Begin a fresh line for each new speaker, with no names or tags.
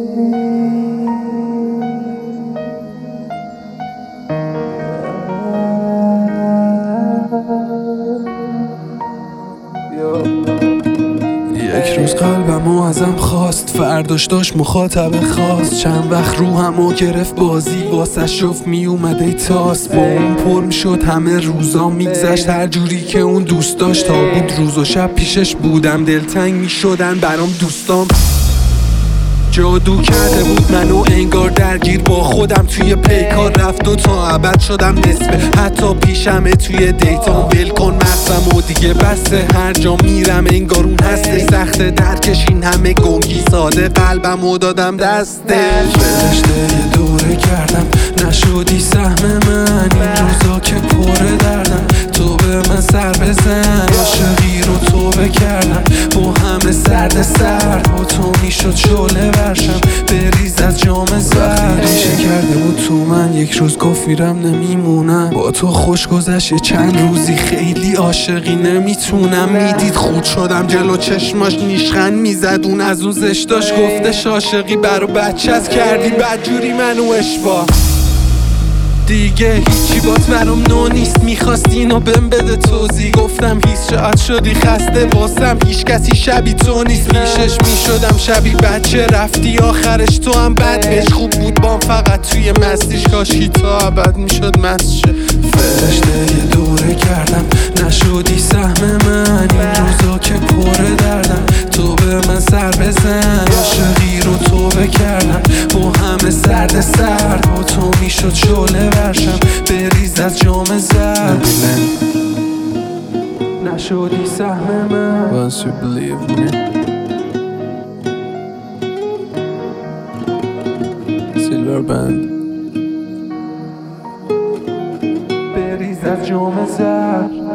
یک روز قلبمو ازم خواست، فرداش داشت مخاطب خاص. چند وقت روحمو گرفت بازی واسه شفت می اومده تاس. با اون پر میشد همه روزا میگذشت هر جوری که اون دوست داشت. تا بود روز و شب پیشش بودم دلتنگ میشدن برام دوستام. جادو کرده بود منو انگار درگیر با خودم توی پیکار. رفت و تا ابد شدم نصفه حتی پیشمه توی دیتام. ول کن مغزم و دیگه بسته هر جا میرم انگار اون هسته. سخت درکش این همه گنگی ساده قلبم و دادم دسته. فرشته یه دوره کردم نشدی سهم من. این روزا که پره دردم تو به من سر بزن. عاشقی رو تو بکردم با همه سرد سرد. با تو میشد شعله ورشم بریز از جام زرد. ریشه کرده بود تو من یک روز گفت میرم نمیمونم. با تو خوش گذشت یه چند روزی خیلی عاشقی نمیتونم. میدید خود شدم جلو چشماش نیشخند میزد. اون از اون زشتاش گفتش عاشقی برا بچه‌ست کردی بدجوری منو اشباه. دیگه هیچی بات برام نو نیست. میخواستی اینو بهم بده توضیح. گفتم هیچ شاید شدی خسته واسم هیچ کسی شبی تو نیست. پیشش میشدم شبی بچه رفتی آخرش تو هم بد. بهش خوب بود بام فقط توی مستیش کاشی تا ابد میشد مسشه. فرشته یه دوره کردم نشدی سهم من. این روزا که پره دردم تو به من سر بزن. عاشقی رو تو بکردم با همه سرد سرد. با تو میشد شعله ورشم بریز از جام زرد. نشدی سهم من. Once you believe me Silver Band. بریز از جام زرد.